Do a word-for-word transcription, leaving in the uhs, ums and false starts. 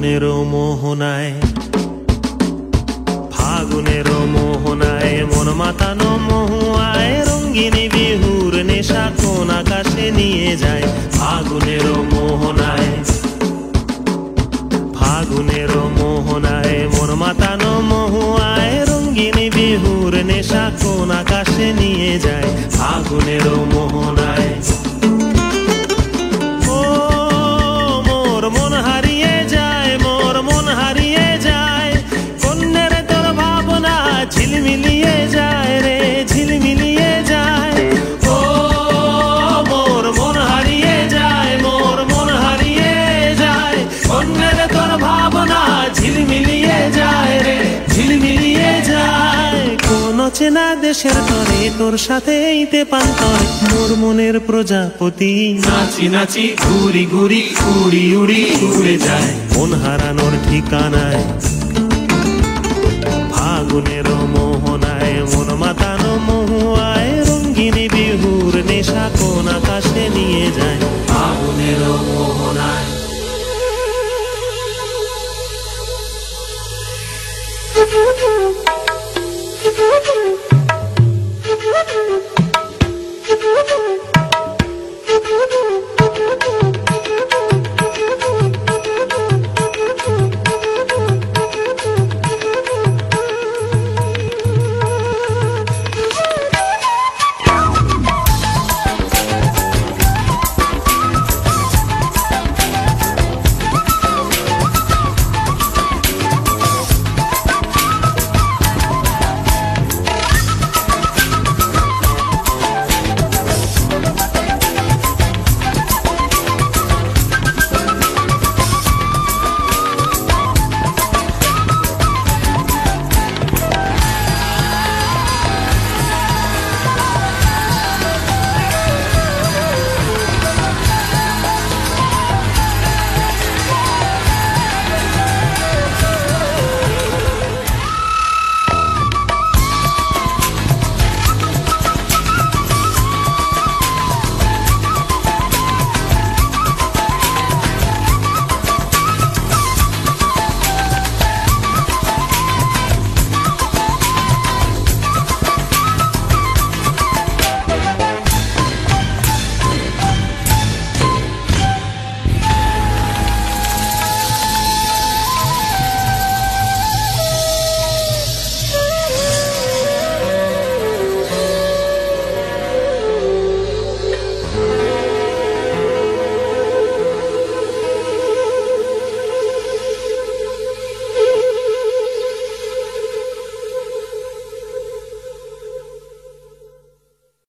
ফাগুনের মোহনায় ফাগুনের মোহনায় মন মাতানো মহুয়ায় রঙ্গিনী বিহুর নেশা কোন আকাশে নিয়ে যায়। ফাগুনের মোহনায় ফাগুনের মোহনায় মন মাতানো মহুয়ায় রঙ্গিনী বিহুর নেশা কোন আকাশে নিয়ে যায়। ফাগুনের মোহনায় ঝিলমিলিয়ে যায় রে ঝিলমিলিয়ে যায়। ও মোর মন হারিয়ে যায় মোর মন হারিয়ে যায় অন্যের তোর ভাবনা ঝিলমিলিয়ে যায় রে ঝিলমিলিয়ে যায়। কোন চেনা দেশের তরে তোর সাথে এইতে পান্তরে মোর মনের প্রজাপতি নাচি নাচি ঘুরি ঘুরি উড়ি উড়ি উড়ে যায় মন হারানোর ঠিকানায়। ফাগুনের মোহনায় মন মাতানো মহুয়ায় রঙ্গিনী বিহুর নেশা কোন আকাশে নিয়ে যায়। ফাগুনের মোহনায়